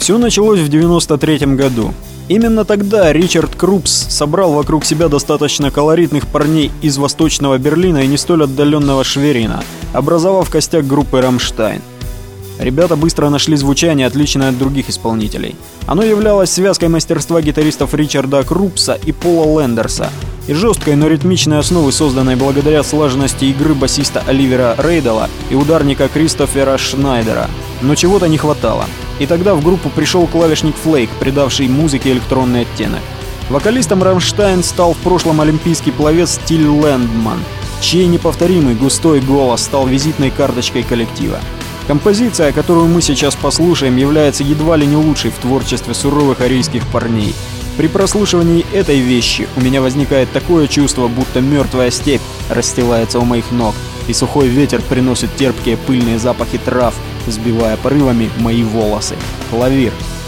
Все началось в 93 году. Именно тогда Ричард Крупс собрал вокруг себя достаточно колоритных парней из Восточного Берлина и не столь отдаленного Шверина, образовав костяк группы «Рамштайн». Ребята быстро нашли звучание, отличное от других исполнителей. Оно являлось связкой мастерства гитаристов Ричарда Крупса и Пола Лендерса и жесткой, но ритмичной основы, созданной благодаря слаженности игры басиста Оливера Рейдела и ударника Кристофера Шнайдера. Но чего-то не хватало. И тогда в группу пришел клавишник Флейк, придавший музыке электронный оттенок. Вокалистом «Рамштайн» стал в прошлом олимпийский пловец Тиль Лэндман, чей неповторимый густой голос стал визитной карточкой коллектива. Композиция, которую мы сейчас послушаем, является едва ли не лучшей в творчестве суровых арийских парней. При прослушивании этой вещи у меня возникает такое чувство, будто мертвая степь расстилается у моих ног, и сухой ветер приносит терпкие пыльные запахи трав, сбивая порывами мои волосы. Клавир.